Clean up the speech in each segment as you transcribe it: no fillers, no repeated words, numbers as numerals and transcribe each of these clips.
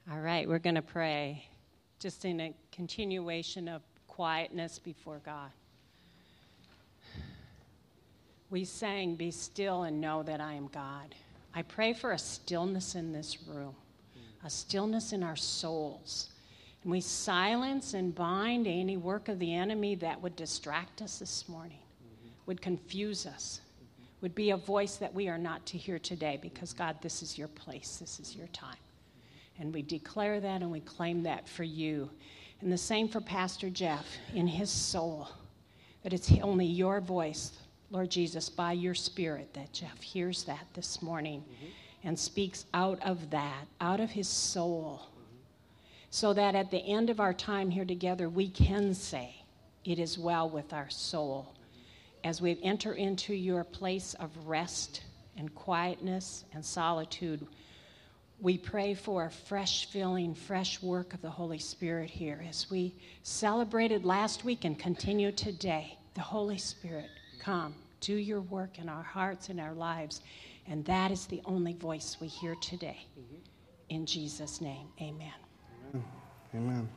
All right, we're going to pray just in a continuation of quietness before God. We sang, "Be still and know that I am God." I pray for a stillness in this room, a stillness in our souls. And we silence and bind any work of the enemy that would distract us this morning, would confuse us, would be a voice that we are not to hear today because, God, this is your place, this is your time. And we declare that and we claim that for you. And the same for Pastor Jeff in his soul, that it's only your voice, Lord Jesus, by your Spirit, that Jeff hears that this morning and speaks out of that, out of his soul, so that at the end of our time here together, we can say, it is well with our soul. As we enter into your place of rest and quietness and solitude, we pray for a fresh filling, fresh work of the Holy Spirit here. As we celebrated last week and continue today, the Holy Spirit, come, do your work in our hearts and our lives. And that is the only voice we hear today. In Jesus' name, amen. Amen.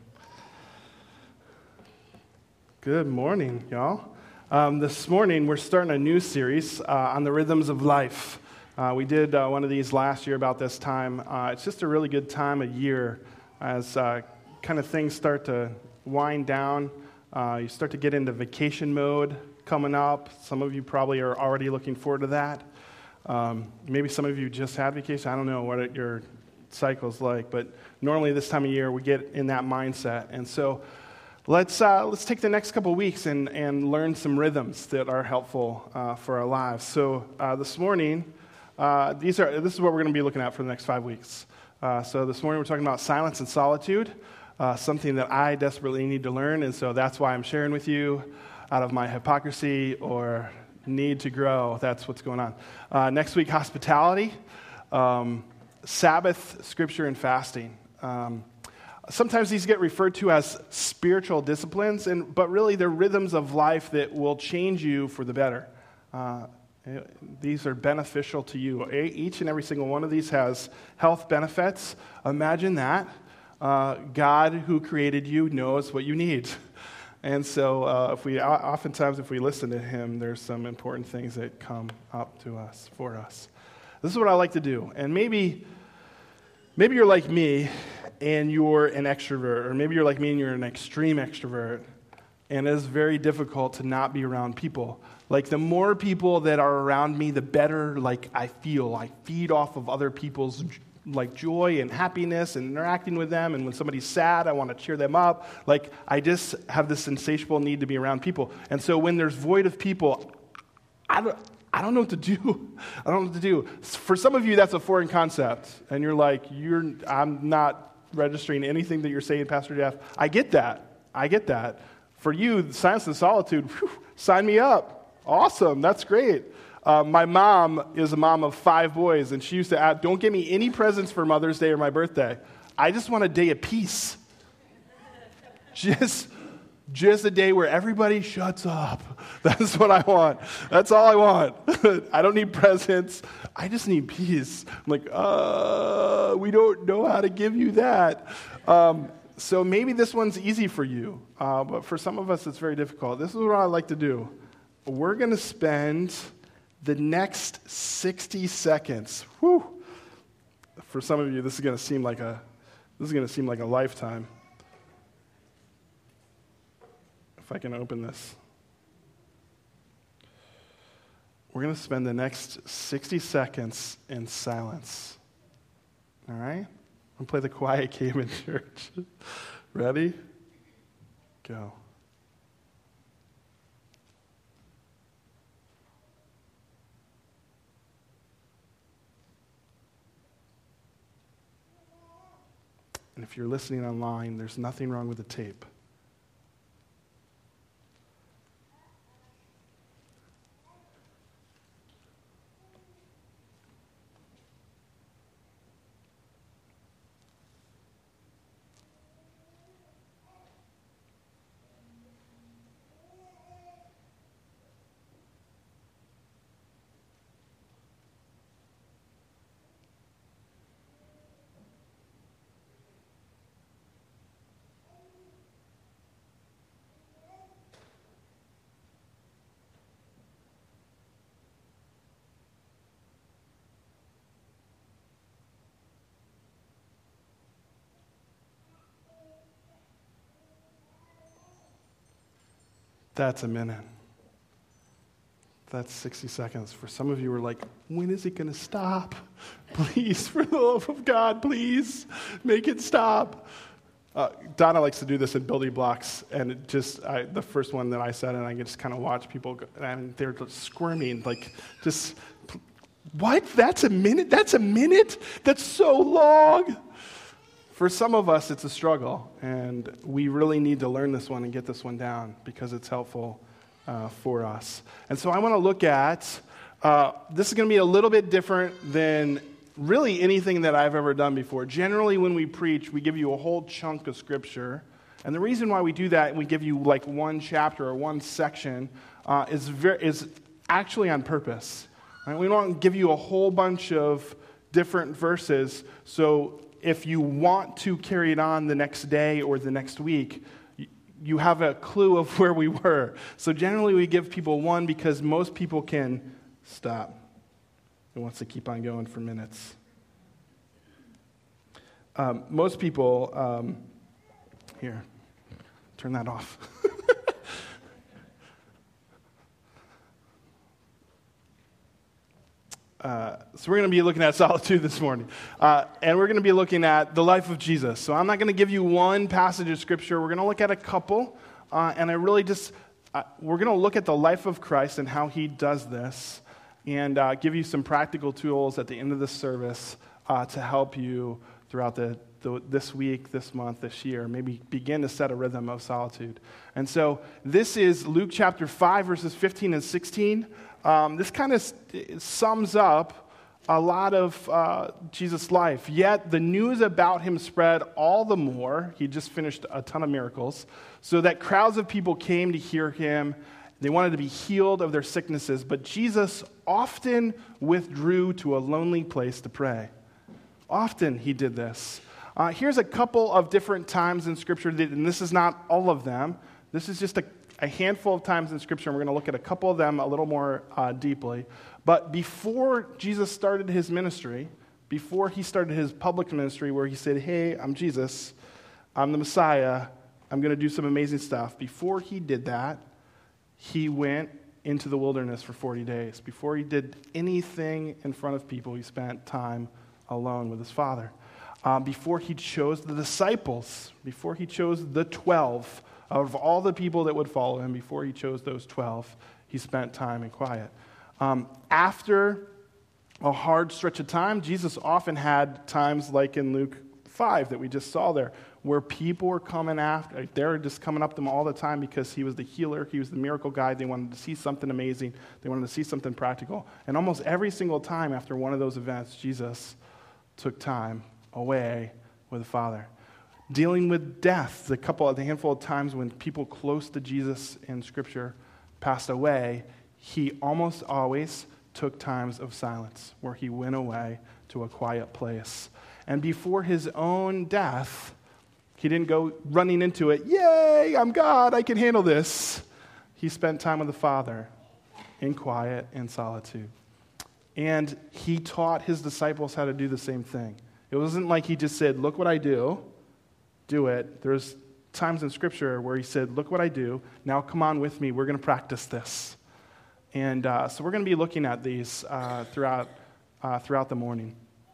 Good morning, y'all. This morning, we're starting a new series on the rhythms of life. We did one of these last year about this time. It's just a really good time of year as kind of things start to wind down. You start to get into vacation mode coming up. Some of you probably are already looking forward to that. Maybe some of you just had vacation. I don't know what your cycle's like, but normally this time of year we get in that mindset. And so let's take the next couple weeks and learn some rhythms that are helpful for our lives. So this morning, this is what we're going to be looking at for the next 5 weeks. So this morning we're talking about silence and solitude, something that I desperately need to learn, and so that's why I'm sharing with you out of my hypocrisy or need to grow. That's what's going on. Next week, hospitality, Sabbath, scripture, and fasting. Sometimes these get referred to as spiritual disciplines, but really they're rhythms of life that will change you for the better. These are beneficial to you. Each and every single one of these has health benefits. Imagine that. God, who created you, knows what you need. And so oftentimes if we listen to him, there's some important things that come up to us, for us. This is what I like to do. And maybe you're like me and you're an extrovert, or maybe you're like me and you're an extreme extrovert, and it is very difficult to not be around people. Like, the more people that are around me, the better, I feel. I feed off of other people's, joy and happiness and interacting with them. And when somebody's sad, I want to cheer them up. I just have this insatiable need to be around people. And so when there's void of people, I don't know what to do. I don't know what to do. For some of you, that's a foreign concept. And you're like, I'm not registering anything that you're saying, Pastor Jeff. I get that. For you, silence and solitude, sign me up. Awesome, that's great. My mom is a mom of 5 boys, and she used to ask, don't give me any presents for Mother's Day or my birthday. I just want a day of peace. Just a day where everybody shuts up. That's what I want. That's all I want. I don't need presents. I just need peace. I'm like, we don't know how to give you that. So maybe this one's easy for you, but for some of us it's very difficult. This is what I like to do. We're going to spend the next 60 seconds. For some of you, this is going to seem like a lifetime. If I can open this. We're going to spend the next 60 seconds in silence. All right? I'm going to play the quiet game in church. Ready? Go. And if you're listening online, there's nothing wrong with the tape. That's a minute. That's 60 seconds. For some of you who are like, when is it going to stop? Please, for the love of God, please make it stop. Donna likes to do this in building blocks, and the first one that I said, and I can just kind of watch people go, and they're just squirming, like, just, what? That's a minute? That's a minute? That's so long. For some of us, it's a struggle, and we really need to learn this one and get this one down because it's helpful for us. And so I want to look at, this is going to be a little bit different than really anything that I've ever done before. Generally, when we preach, we give you a whole chunk of Scripture. And the reason why we do that and we give you like one chapter or one section is actually on purpose. Right? We don't give you a whole bunch of different verses. So if you want to carry it on the next day or the next week, you have a clue of where we were. So generally, we give people one because most people can stop. It wants to keep on going for minutes. Most people, here, turn that off. So we're going to be looking at solitude this morning. And we're going to be looking at the life of Jesus. So I'm not going to give you one passage of Scripture. We're going to look at a couple. And we're going to look at the life of Christ and how he does this. And give you some practical tools at the end of the service to help you throughout this week, this month, this year. Maybe begin to set a rhythm of solitude. And so this is Luke chapter 5, verses 15 and 16. This kind of sums up a lot of Jesus' life. Yet the news about him spread all the more. He just finished a ton of miracles. So that crowds of people came to hear him. They wanted to be healed of their sicknesses, but Jesus often withdrew to a lonely place to pray. Often he did this. Here's a couple of different times in Scripture, and this is not all of them. This is just a handful of times in Scripture, and we're going to look at a couple of them a little more deeply. But before Jesus started his ministry, before he started his public ministry where he said, hey, I'm Jesus, I'm the Messiah, I'm going to do some amazing stuff. Before he did that, he went into the wilderness for 40 days. Before he did anything in front of people, he spent time alone with his Father. Before he chose the disciples, before he chose the 12, of all the people that would follow him, before he chose those 12, he spent time in quiet. After a hard stretch of time, Jesus often had times like in Luke 5 that we just saw there, where people were coming after, they were just coming up to him all the time because he was the healer, he was the miracle guy, they wanted to see something amazing, they wanted to see something practical. And almost every single time after one of those events, Jesus took time away with the Father. Dealing with death, the handful of times when people close to Jesus in Scripture passed away, he almost always took times of silence where he went away to a quiet place. And before his own death, he didn't go running into it, yay, I'm God, I can handle this. He spent time with the Father in quiet and solitude. And he taught his disciples how to do the same thing. It wasn't like he just said, look what I do it. There's times in Scripture where he said, look what I do, now come on with me, we're going to practice this. And so we're going to be looking at these throughout the morning.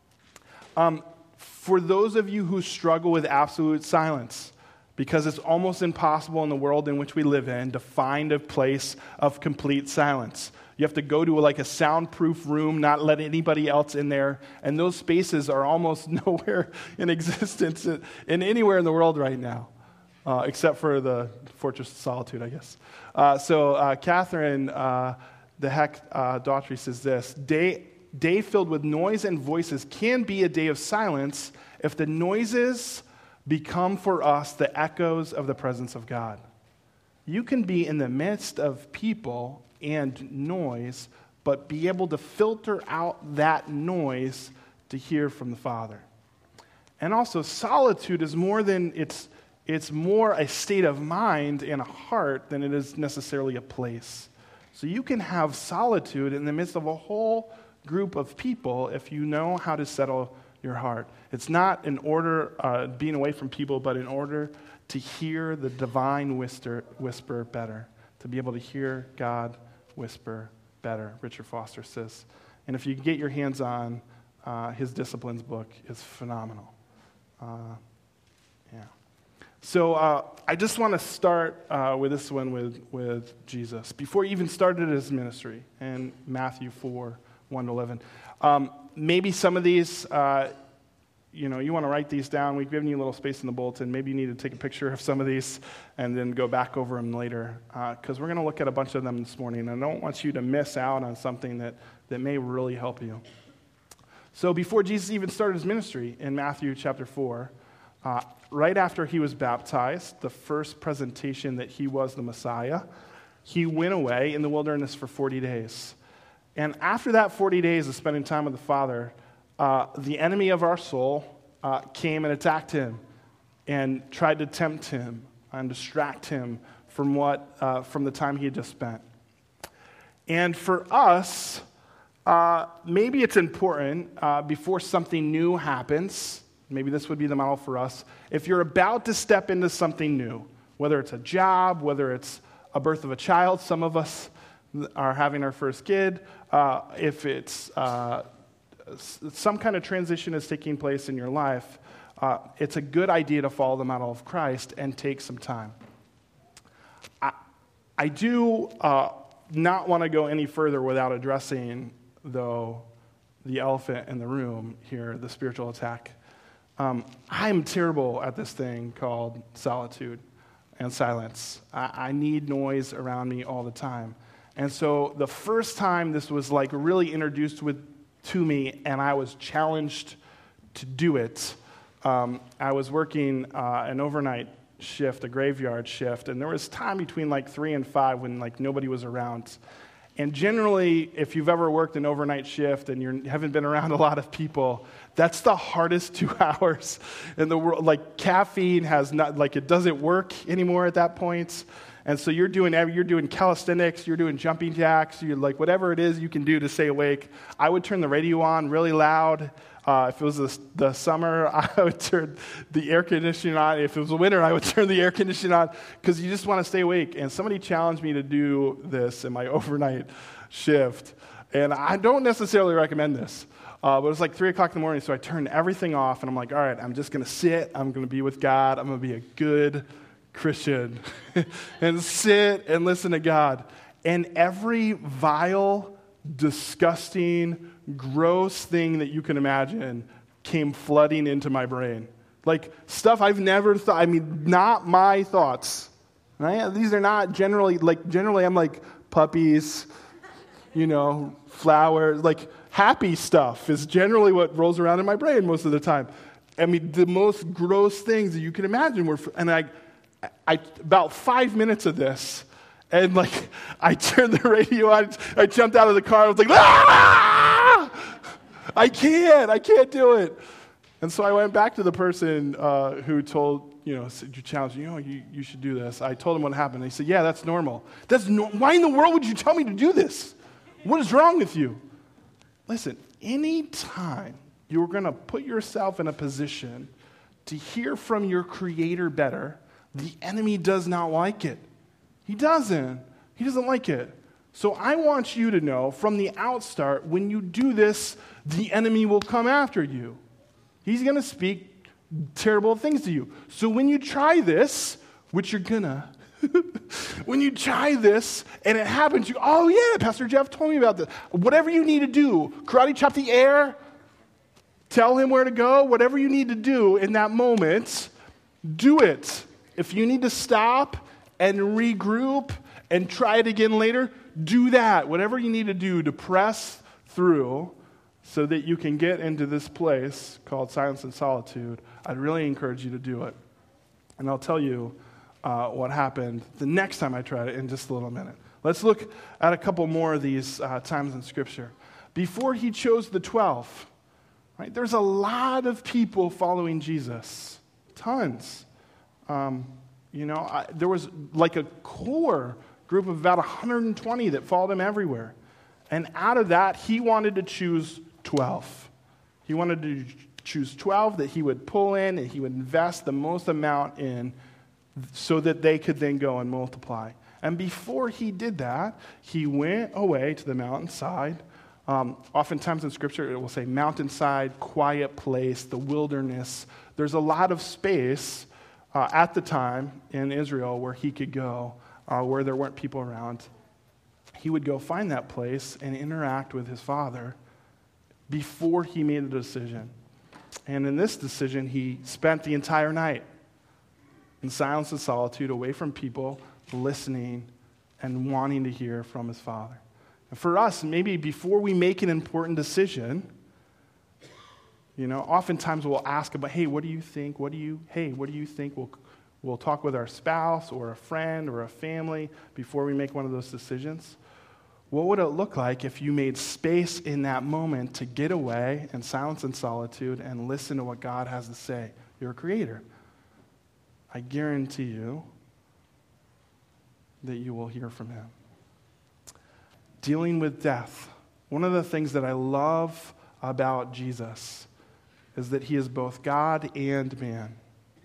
For those of you who struggle with absolute silence, because it's almost impossible in the world in which we live in to find a place of complete silence. You have to go to like a soundproof room, not let anybody else in there, and those spaces are almost nowhere in existence in anywhere in the world right now, except for the Fortress of Solitude, I guess. So Catherine, the Heck Daughtry says this, Day filled with noise and voices can be a day of silence if the noises become for us the echoes of the presence of God. You can be in the midst of people and noise, but be able to filter out that noise to hear from the Father. And also, solitude is more than, it's more a state of mind and a heart than it is necessarily a place. So you can have solitude in the midst of a whole group of people if you know how to settle your heart. It's not in order being away from people, but in order to hear the divine whisper better, to be able to hear God whisper better, Richard Foster says. And if you can get your hands on his Disciplines book, it's phenomenal. Yeah. So I just want to start with this one with Jesus. Before he even started his ministry in Matthew 4, 1-11. Maybe some of these, you want to write these down. We've given you a little space in the bulletin. Maybe you need to take a picture of some of these and then go back over them later, because we're going to look at a bunch of them this morning. I don't want you to miss out on something that may really help you. So before Jesus even started his ministry in Matthew chapter 4, right after he was baptized, the first presentation that he was the Messiah, he went away in the wilderness for 40 days. And after that 40 days of spending time with the Father, the enemy of our soul came and attacked him and tried to tempt him and distract him from the time he had just spent. And for us, maybe it's important before something new happens, maybe this would be the model for us, if you're about to step into something new, whether it's a job, whether it's a birth of a child, some of us are having our first kid, if it's some kind of transition is taking place in your life, it's a good idea to follow the model of Christ and take some time. I do not want to go any further without addressing, though, the elephant in the room here, the spiritual attack. I'm terrible at this thing called solitude and silence. I need noise around me all the time. And so the first time this was like really introduced to me and I was challenged to do it, I was working an overnight shift, a graveyard shift, and there was time between like 3 and 5 when like nobody was around. And generally, if you've ever worked an overnight shift and you haven't been around a lot of people, that's the hardest 2 hours in the world. Like caffeine has not, like it doesn't work anymore at that point. And so you're doing calisthenics, you're doing jumping jacks, you're like whatever it is you can do to stay awake. I would turn the radio on really loud. If it was the summer, I would turn the air conditioning on. If it was the winter, I would turn the air conditioning on because you just want to stay awake. And somebody challenged me to do this in my overnight shift. And I don't necessarily recommend this. But it was like 3 o'clock in the morning, so I turned everything off. And I'm like, all right, I'm just going to sit. I'm going to be with God. I'm going to be a good Christian and sit and listen to God. And every vile, disgusting, gross thing that you can imagine came flooding into my brain. Like stuff I've never thought, not my thoughts. Right? These are not generally I'm like puppies, flowers, like happy stuff is generally what rolls around in my brain most of the time. The most gross things that you can imagine were, and I about 5 minutes of this, and I turned the radio on, I jumped out of the car, I was like, ah! I can't do it. And so I went back to the person who told, you challenged me, you should do this. I told him what happened. He said, yeah, that's normal. Why in the world would you tell me to do this? What is wrong with you? Listen, anytime you're going to put yourself in a position to hear from your Creator better, the enemy does not like it. He doesn't like it. So I want you to know from the outstart, when you do this, the enemy will come after you. He's going to speak terrible things to you. So when you try this, which you're gonna, when you try this and it happens, oh yeah, Pastor Jeff told me about this. Whatever you need to do, karate chop the air, tell him where to go, whatever you need to do in that moment, do it. If you need to stop and regroup and try it again later, do that. Whatever you need to do to press through so that you can get into this place called silence and solitude, I'd really encourage you to do it. And I'll tell you what happened the next time I tried it in just a little minute. Let's look at a couple more of these times in Scripture. Before he chose the 12, right, there's a lot of people following Jesus. Tons. There was like a core group of about 120 that followed him everywhere. And out of that, he wanted to choose 12. He wanted to choose 12 that he would pull in and he would invest the most amount in so that they could then go and multiply. And before he did that, he went away to the mountainside. Oftentimes in Scripture, it will say mountainside, quiet place, the wilderness. There's a lot of space at the time in Israel where he could go, where there weren't people around. He would go find that place and interact with his Father before he made a decision. And in this decision, he spent the entire night in silence and solitude, away from people, listening and wanting to hear from his Father. And for us, maybe before we make an important decision, oftentimes we'll ask about, hey, what do you think? What do you think? We'll talk with our spouse or a friend or a family before we make one of those decisions. What would it look like if you made space in that moment to get away in silence and solitude and listen to what God has to say? You're a creator. I guarantee you that you will hear from him. Dealing with death. One of the things that I love about Jesus is that he is both God and man.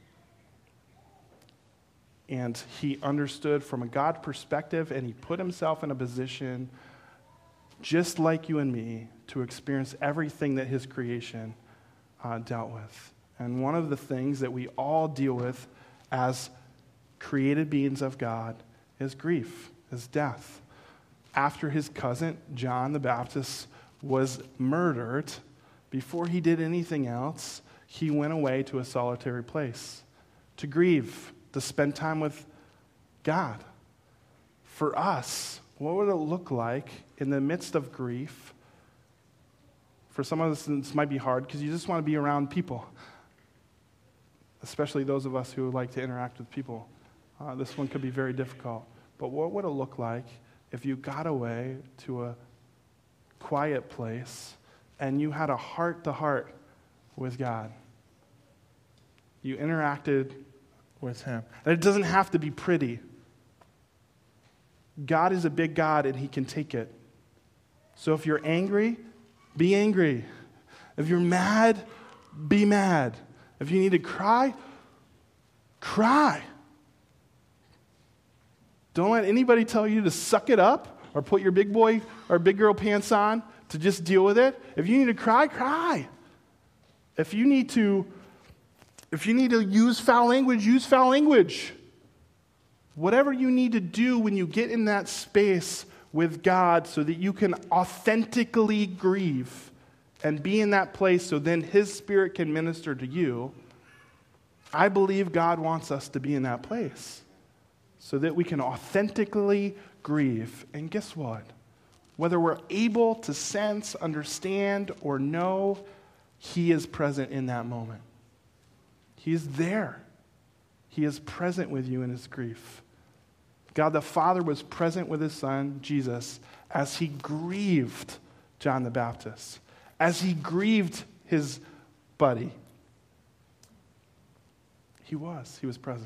And he understood from a God perspective, and he put himself in a position just like you and me to experience everything that his creation dealt with. And one of the things that we all deal with as created beings of God is grief, is death. After his cousin, John the Baptist, was murdered, before he did anything else, he went away to a solitary place to grieve, to spend time with God. For us, what would it look like in the midst of grief? For some of us, this might be hard because you just want to be around people, especially those of us who like to interact with people. This one could be very difficult. But what would it look like if you got away to a quiet place and you had a heart-to-heart with God? You interacted with him. And it doesn't have to be pretty. God is a big God and he can take it. So if you're angry, be angry. If you're mad, be mad. If you need to cry, cry. Don't let anybody tell you to suck it up or put your big boy or big girl pants on to just deal with it. If you need to cry, cry. If you need to use foul language, use foul language. Whatever you need to do when you get in that space with God so that you can authentically grieve and be in that place so then his Spirit can minister to you, I believe God wants us to be in that place so that we can authentically grieve. And guess what? Whether we're able to sense, understand, or know, he is present in that moment. He is there. He is present with you in his grief. God the Father was present with his Son, Jesus, as he grieved John the Baptist, as he grieved his buddy. He was present.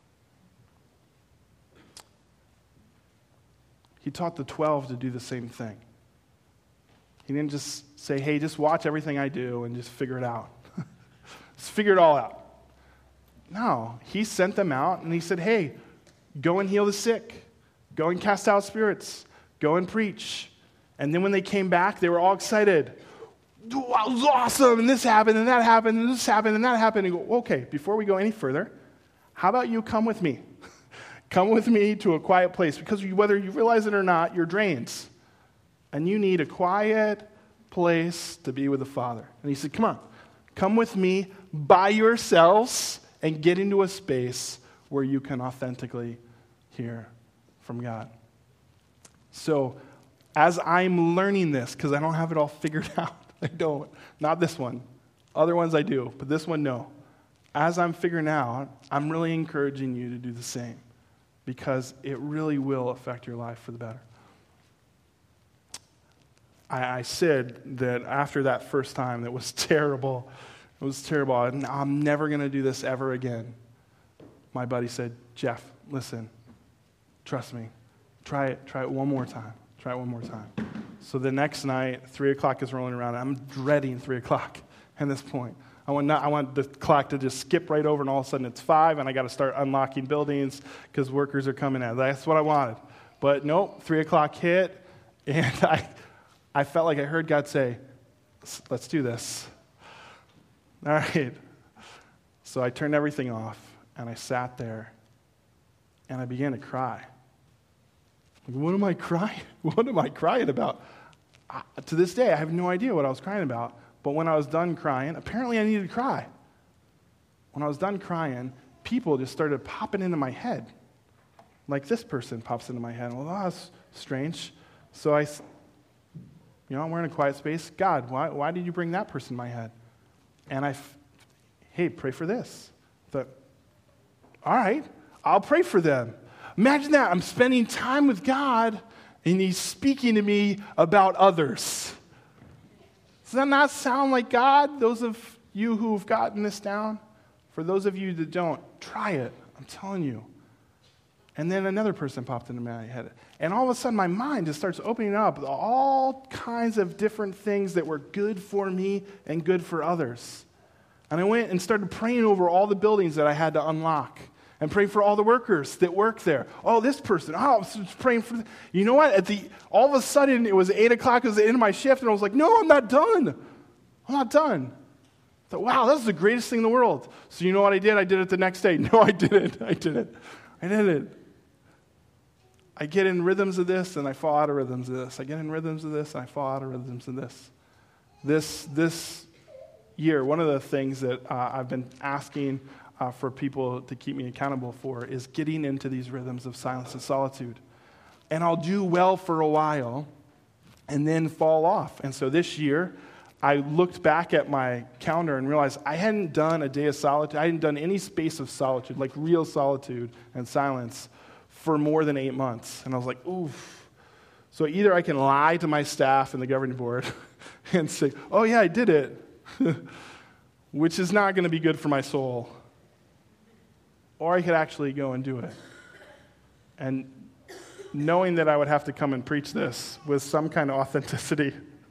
He taught the 12 to do the same thing. He didn't just say, hey, just watch everything I do and just figure it out. Just figure it all out. No, he sent them out and he said, hey, go and heal the sick. Go and cast out spirits. Go and preach. And then when they came back, they were all excited. Wow, it was awesome, and this happened, and that happened, and this happened, and that happened. And go, okay, before we go any further, how about you come with me? Come with me to a quiet place, because whether you realize it or not, you're drained. And you need a quiet place to be with the Father. And he said, come on, come with me by yourselves and get into a space where you can authentically hear from God. So, as I'm learning this, because I don't have it all figured out, I don't. Not this one. Other ones I do, but this one, no. As I'm figuring out, I'm really encouraging you to do the same because it really will affect your life for the better. I said that after that first time, that was terrible. It was terrible. I'm never going to do this ever again. My buddy said, Jeff, listen, trust me. Try it one more time. Try it one more time. So the next night, 3 o'clock is rolling around. I'm dreading 3 o'clock at this point. I want the clock to just skip right over, and all of a sudden it's 5, and I got to start unlocking buildings because workers are coming in. That's what I wanted. But nope, 3 o'clock hit, and I felt like I heard God say, let's do this. All right. So I turned everything off, and I sat there, and I began to cry. What am I crying? What am I crying about? To this day, I have no idea what I was crying about. But when I was done crying, apparently I needed to cry. When I was done crying, people just started popping into my head. Like this person pops into my head. Well, that's strange. So I'm wearing a quiet space. God, why did you bring that person in my head? And hey, pray for this. I thought, all right, I'll pray for them. Imagine that. I'm spending time with God, and He's speaking to me about others. Does that not sound like God? Those of you who have gotten this down? For those of you that don't, try it. I'm telling you. And then another person popped into my head. And all of a sudden, my mind just starts opening up with all kinds of different things that were good for me and good for others. And I went and started praying over all the buildings that I had to unlock. And praying for all the workers that work there. Oh, this person. Oh, I was praying for... You know what? All of a sudden, it was 8 o'clock. It was the end of my shift. And I was like, no, I'm not done. I'm not done. I thought, wow, that's the greatest thing in the world. So you know what I did? I did it the next day. No, I didn't. I didn't. I get in rhythms of this, and I fall out of rhythms of this. I get in rhythms of this, and I fall out of rhythms of this. This year, one of the things that I've been asking for people to keep me accountable for is getting into these rhythms of silence and solitude. And I'll do well for a while and then fall off. And so this year, I looked back at my calendar and realized I hadn't done a day of solitude. I hadn't done any space of solitude, like real solitude and silence, for more than 8 months. And I was like, oof. So either I can lie to my staff and the governing board and say, oh yeah, I did it, which is not going to be good for my soul. Or I could actually go and do it. And knowing that I would have to come and preach this with some kind of authenticity,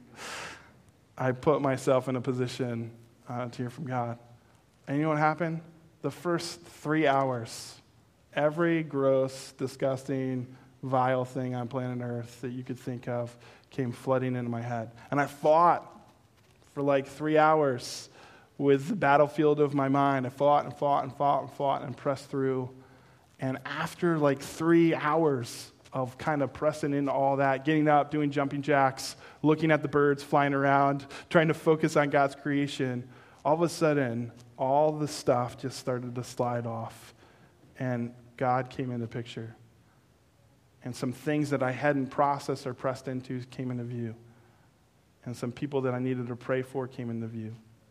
I put myself in a position to hear from God. And you know what happened? The first 3 hours, every gross, disgusting, vile thing on planet Earth that you could think of came flooding into my head. And I fought for like 3 hours with the battlefield of my mind. I fought and pressed through. And after like 3 hours of kind of pressing into all that, getting up, doing jumping jacks, looking at the birds flying around, trying to focus on God's creation, all of a sudden, all the stuff just started to slide off. And God came into the picture. And some things that I hadn't processed or pressed into came into view. And some people that I needed to pray for came into view.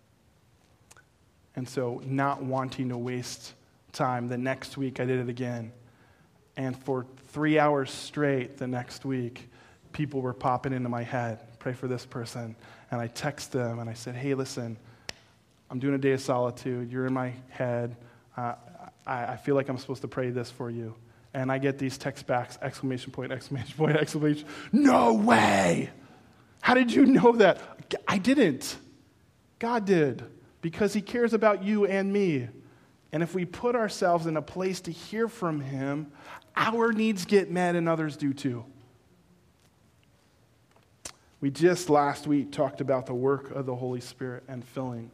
And so, not wanting to waste time, the next week I did it again. And for 3 hours straight the next week, people were popping into my head. Pray for this person. And I text them and I said, hey, listen, I'm doing a day of solitude. You're in my head. I feel like I'm supposed to pray this for you. And I get these text backs, exclamation point, exclamation point, exclamation. No way! How did you know that? I didn't. God did. Because He cares about you and me. And if we put ourselves in a place to hear from Him, our needs get met and others do too. We just last week talked about the work of the Holy Spirit and filling.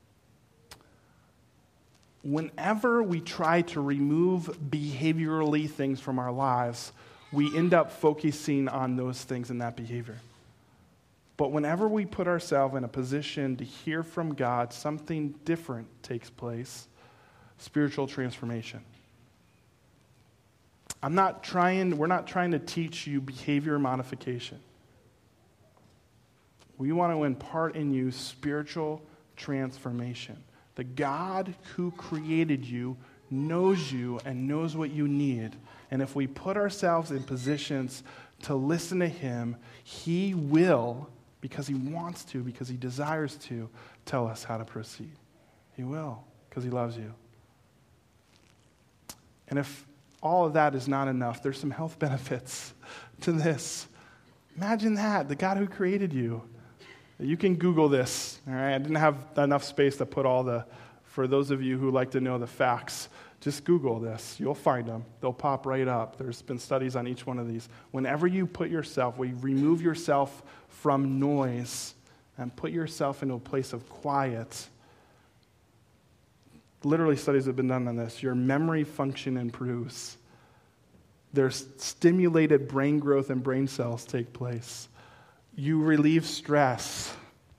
Whenever we try to remove behaviorally things from our lives, we end up focusing on those things in that behavior. But whenever we put ourselves in a position to hear from God, something different takes place. Spiritual transformation. We're not trying to teach you behavior modification. We want to impart in you spiritual transformation. The God who created you knows you and knows what you need. And if we put ourselves in positions to listen to Him, He will, because He wants to, because He desires to, tell us how to proceed. He will, because He loves you. And if all of that is not enough, there's some health benefits to this. Imagine that, the God who created you. You can Google this, all right? I didn't have enough space to put for those of you who like to know the facts, just Google this. You'll find them. They'll pop right up. There's been studies on each one of these. Whenever you remove yourself from noise and put yourself into a place of quiet, literally studies have been done on this, your memory function improves. There's stimulated brain growth and brain cells take place. You relieve stress.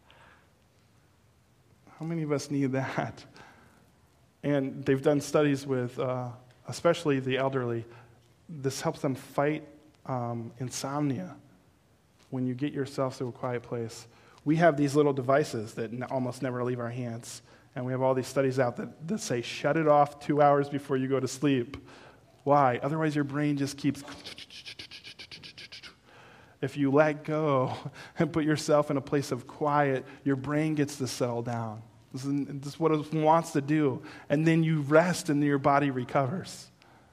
How many of us need that? And they've done studies with, especially the elderly. This helps them fight insomnia when you get yourself to a quiet place. We have these little devices that almost never leave our hands. And we have all these studies out that say, shut it off 2 hours before you go to sleep. Why? Otherwise your brain just keeps... If you let go and put yourself in a place of quiet, your brain gets to settle down. This is what it wants to do. And then you rest and your body recovers.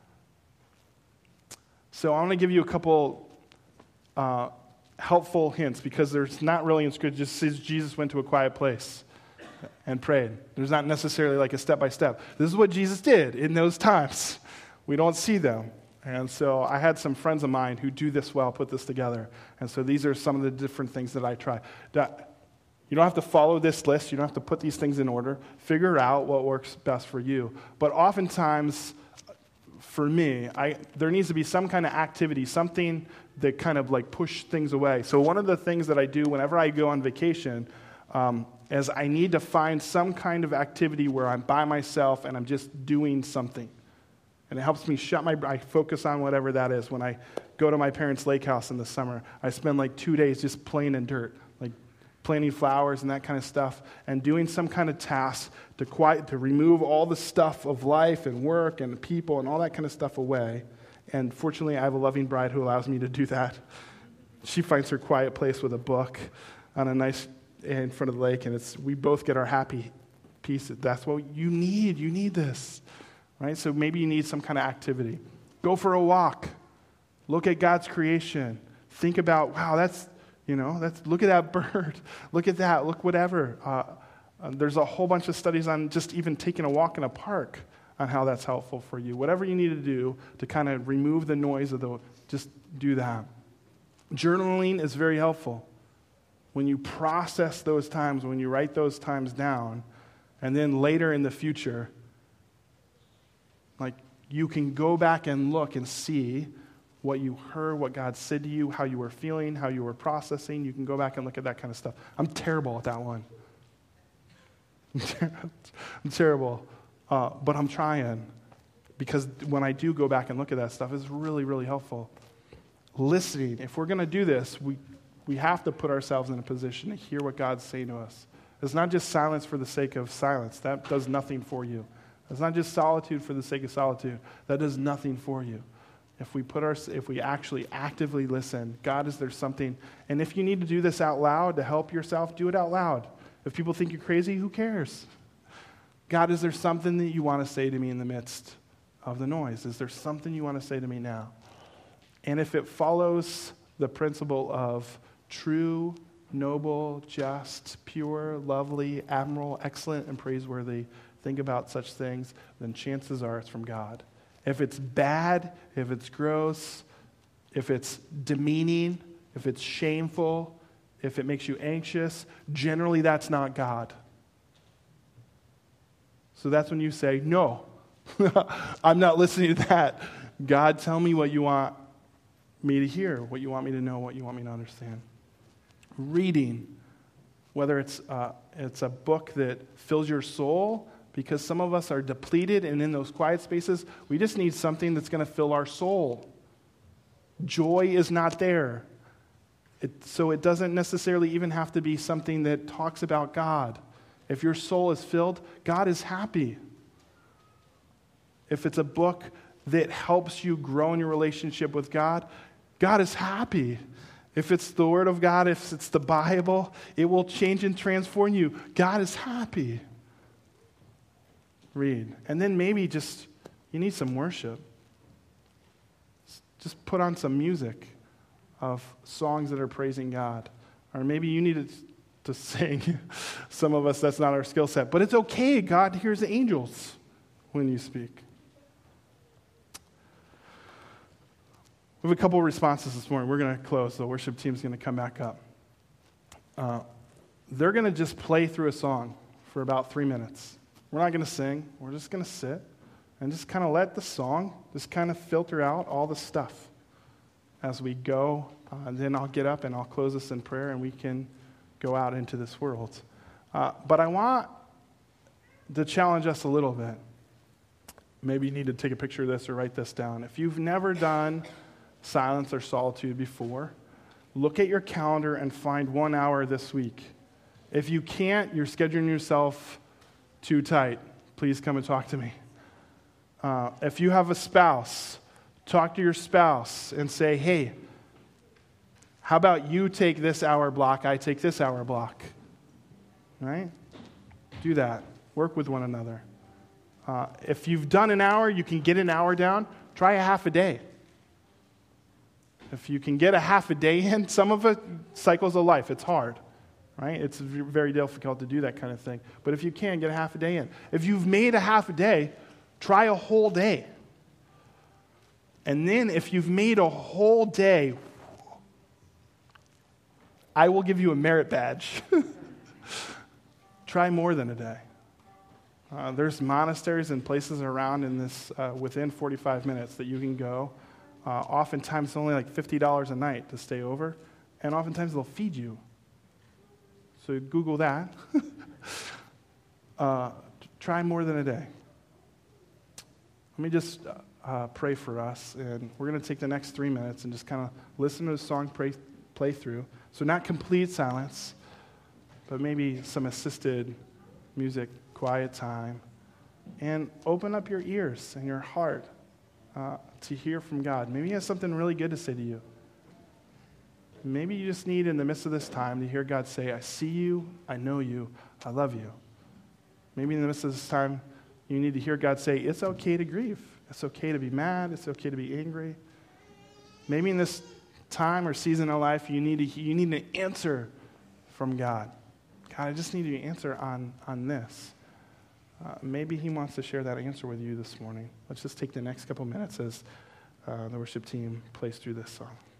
So I want to give you a couple helpful hints, because there's not really in Scripture. It just says Jesus went to a quiet place and prayed. There's not necessarily like a step-by-step. This is what Jesus did in those times. We don't see them. And so I had some friends of mine who do this well, put this together. And so these are some of the different things that I try. You don't have to follow this list. You don't have to put these things in order. Figure out what works best for you. But oftentimes, for me, there needs to be some kind of activity, something that kind of like push things away. So one of the things that I do whenever I go on vacation is I need to find some kind of activity where I'm by myself and I'm just doing something. And it helps me I focus on whatever that is. When I go to my parents' lake house in the summer, I spend like 2 days just playing in dirt, like planting flowers and that kind of stuff, and doing some kind of task to remove all the stuff of life and work and people and all that kind of stuff away. And fortunately, I have a loving bride who allows me to do that. She finds her quiet place with a book on a nice in front of the lake, and we both get our happy piece. That's what you need. You need this. Right? So maybe you need some kind of activity. Go for a walk. Look at God's creation. Think about, wow, look at that bird. Look at that. Look whatever. There's a whole bunch of studies on just even taking a walk in a park on how that's helpful for you. Whatever you need to do to kind of remove the noise just do that. Journaling is very helpful. When you process those times, when you write those times down, and then later in the future, like you can go back and look and see what you heard, what God said to you, how you were feeling, how you were processing. You can go back and look at that kind of stuff. I'm terrible at that one. I'm terrible. But I'm trying, because when I do go back and look at that stuff, it's really, really helpful. Listening. If we're going to do this, we have to put ourselves in a position to hear what God's saying to us. It's not just silence for the sake of silence. That does nothing for you. It's not just solitude for the sake of solitude. That does nothing for you. If we actually actively listen, God, is there something? And if you need to do this out loud to help yourself, do it out loud. If people think you're crazy, who cares? God, is there something that you want to say to me in the midst of the noise? Is there something you want to say to me now? And if it follows the principle of true, noble, just, pure, lovely, admirable, excellent, and praiseworthy, think about such things, then chances are it's from God. If it's bad, if it's gross, if it's demeaning, if it's shameful, if it makes you anxious, generally that's not God. So that's when you say, no, I'm not listening to that. God, tell me what you want me to hear, what you want me to know, what you want me to understand. Reading, whether it's a book that fills your soul, because some of us are depleted, and in those quiet spaces, we just need something that's going to fill our soul. Joy is not there. So it doesn't necessarily even have to be something that talks about God. If your soul is filled, God is happy. If it's a book that helps you grow in your relationship with God, God is happy. If it's the Word of God, if it's the Bible, it will change and transform you. God is happy. Read. And then maybe you need some worship. Just put on some music of songs that are praising God. Or maybe you need to to sing. Some of us, that's not our skill set. But it's okay. God hears the angels when you speak. We have a couple of responses this morning. We're going to close. The worship team's going to come back up. They're going to just play through a song for about 3 minutes. We're not going to sing. We're just going to sit and just kind of let the song just kind of filter out all the stuff as we go. Then I'll get up and I'll close this in prayer and we can go out into this world. But I want to challenge us a little bit. Maybe you need to take a picture of this or write this down. If you've never done silence or solitude before, look at your calendar and find 1 hour this week. If you can't, you're scheduling yourself too tight. Please come and talk to me. If you have a spouse, talk to your spouse and say, hey, how about you take this hour block, I take this hour block? Right? Do that. Work with one another. If you've done an hour, you can get an hour down, try a half a day. If you can get a half a day in, some of it cycles of life, it's hard. Right? It's very difficult to do that kind of thing. But if you can, get a half a day in. If you've made a half a day, try a whole day. And then if you've made a whole day, I will give you a merit badge. Try more than a day. There's monasteries and places around in this within 45 minutes that you can go. Oftentimes it's only like $50 a night to stay over. And oftentimes they'll feed you. So Google that. Try more than a day. Let me just pray for us. And we're going to take the next 3 minutes and just kind of listen to the song, play through. So not complete silence, but maybe some assisted music, quiet time. And open up your ears and your heart to hear from God. Maybe He has something really good to say to you. Maybe you just need, in the midst of this time, to hear God say, I see you, I know you, I love you. Maybe in the midst of this time, you need to hear God say, it's okay to grieve. It's okay to be mad. It's okay to be angry. Maybe in this time or season of life, you need an answer from God. God, I just need you to answer on this. Maybe He wants to share that answer with you this morning. Let's just take the next couple minutes as the worship team plays through this song.